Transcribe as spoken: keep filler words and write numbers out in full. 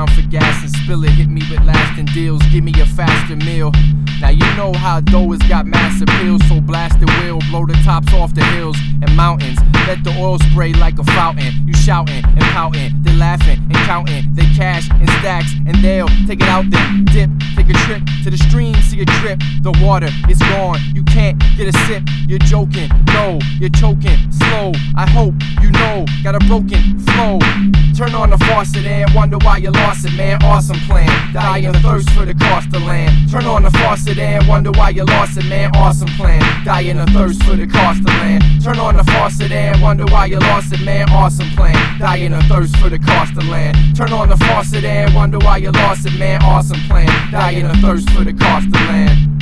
around for gas and spill it. Hit me with lasting deals, give me a faster meal. Now you know how dough has got mass appeal, so blast the wheel, blow the tops off the hills and mountains. Let the oil spray like a fountain. You shouting and pouting, they laughing and counting. They cash in stacks and they'll take it out then dip. Take a trip to the stream, see a drip. The water is gone, you can't get a sip. You're joking, no, you're choking slow. I hope you know, got a broken flow. Turn on the faucet and wonder why you lost it, man. Awesome plan, die in the thirst for the cost of land. Turn on the faucet and wonder why you lost it, man. Awesome plan, die in the thirst for the cost of land. Turn on the faucet and wonder why you lost it, man. Awesome plan, die in the thirst for the cost of land. Turn on the faucet and wonder why you lost it, man. Awesome plan, die in the thirst for the cost of land.